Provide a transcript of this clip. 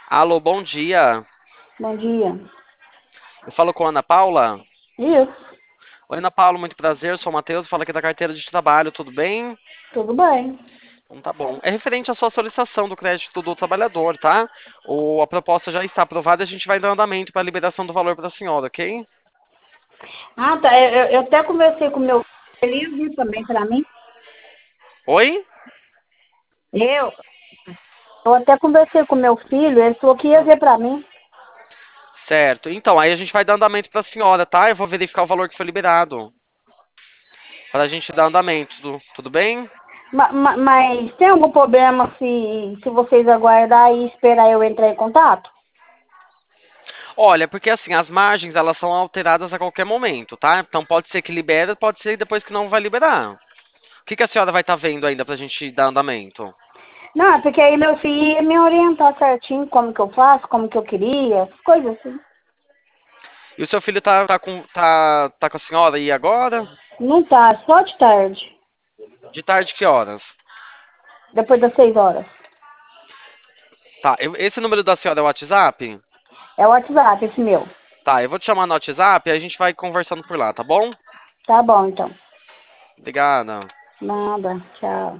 Alô, bom dia. Bom dia. Eu falo com a Ana Paula. Isso, Oi, Ana Paula, muito prazer. Eu sou o Matheus, falo aqui da carteira de trabalho, tudo bem? tudo bem. Então tá bom. É referente à sua solicitação do crédito do trabalhador, tá? A proposta já está aprovada e a gente vai dar andamento para a liberação do valor para a senhora, ok? Ah, tá. Eu até conversei com meu filho, ele viu também para mim. Oi? Eu, eu até conversei com meu filho, ele falou que ia Hum, ver para mim. certo. Então, aí a gente vai dar andamento para a senhora, tá? Eu vou verificar o valor que foi liberado. Para a gente dar andamento, tudo bem? Mas tem algum problema se vocês aguardar e esperar eu entrar em contato? Olha, porque assim, as margens elas são alteradas a qualquer momento, tá? Então pode ser que libera, pode ser depois que não vai liberar. O que a senhora vai estar vendo ainda pra gente dar andamento? Não, é porque aí meu filho ia me orientar certinho como que eu faço, como que eu queria, coisas assim. E o seu filho tá com a senhora aí agora? Não tá, só de tarde, De tarde que horas? depois das 6 horas. Tá, esse número da senhora é o WhatsApp? É o WhatsApp, esse meu. Tá, eu vou te chamar no WhatsApp e a gente vai conversando por lá, tá bom? Tá bom, então. Obrigada. Nada, tchau.